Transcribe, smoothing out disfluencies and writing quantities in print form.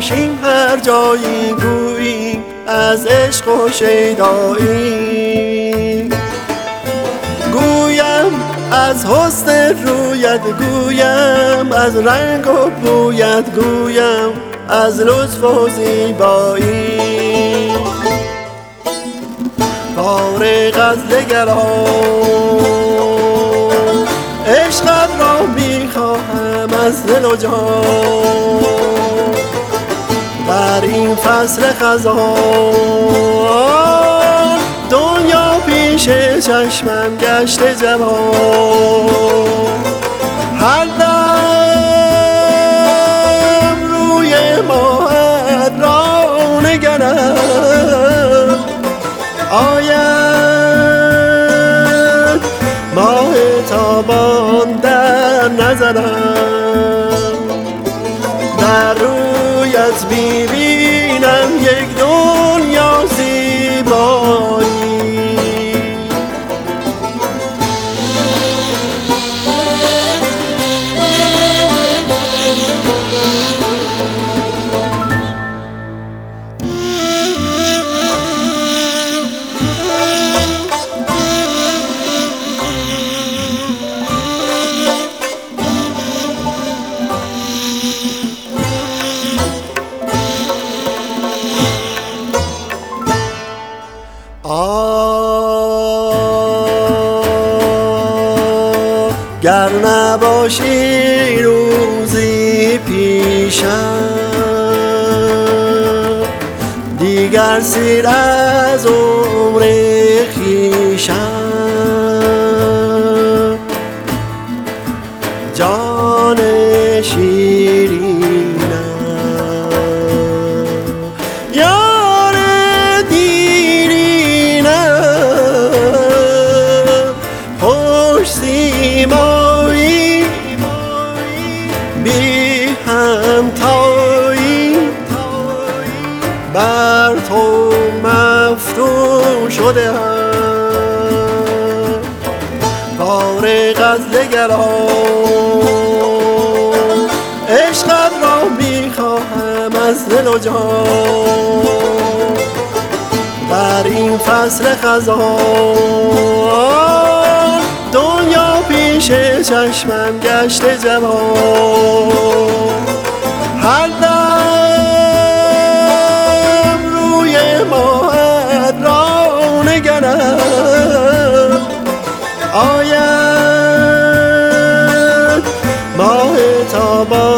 باشیم هر جایی گوییم از عشق و شیدایی. گویم از حسن رویت، گویم از رنگ و بویت، گویم از لطف و زیبایی. فارغ از دگران عشقت را میخواهم از دل و جان. در این فصل خزان دنیا پیش چشمم گشته جوان. هر دم روی ماهت را نگرم، آید ماه تابان در نظرم. در رویت میبینم یک دنیا زیبایی. گر نباشی روزی پیشم، دیگر سیر از عمر خویشم. جان شیرینم، یار دیرینم، خوش سیمایی بی همتایی، بر تو مفتون شده ام. فارغ از دگران عشقت را میخواهم از دل و جان. در این فصل خزان دنیا پیش چشمم گشته جوان. هر دم روی ماهت را نگرم، آید ماه تابان